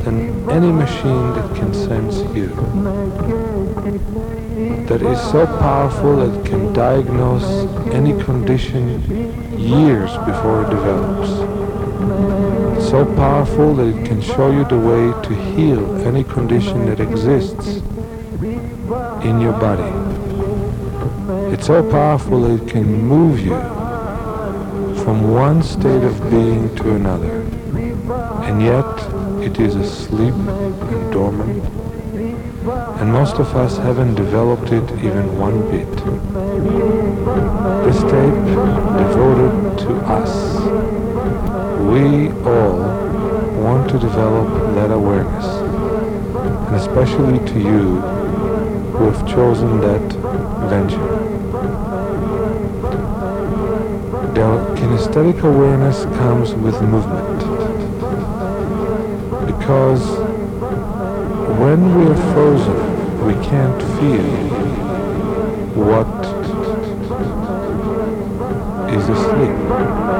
than any machine that can sense you. That is so powerful that it can diagnose any condition years before it develops. So powerful that it can show you the way to heal any condition that exists in your body. It's so powerful that it can move you from one state of being to another. And yet it is asleep and dormant, and most of us haven't developed it even one bit. This tape devoted to us. We all want to develop that awareness, and especially to you who have chosen that venture. The kinesthetic awareness comes with movement, because when we are frozen, we can't feel what is asleep.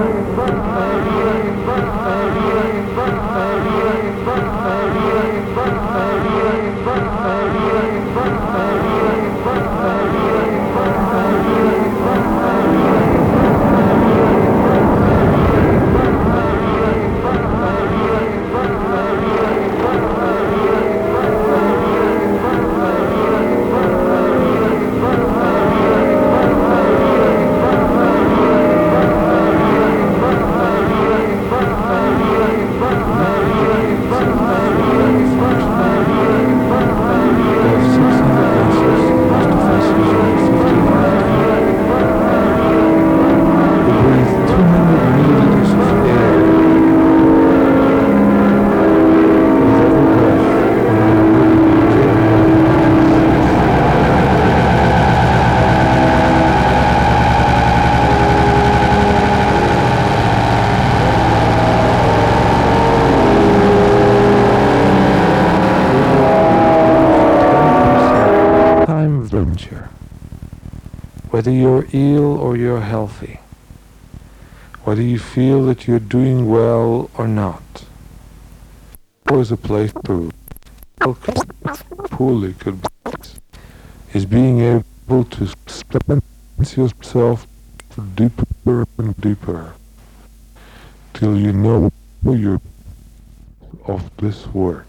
Whether you're ill or you're healthy, whether you feel that you're doing well or not, always a place to poorly could be, is being able to sense yourself deeper and deeper till you know you're of this work.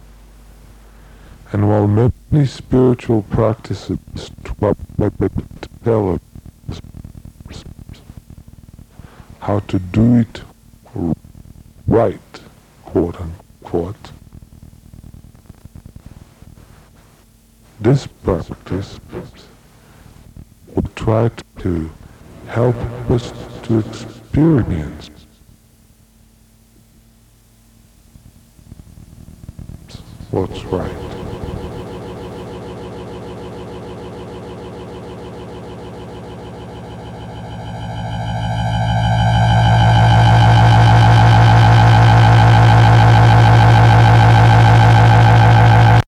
And while many spiritual practices tell us how to do it right, quote unquote, this practice will try to help us to experience what's right.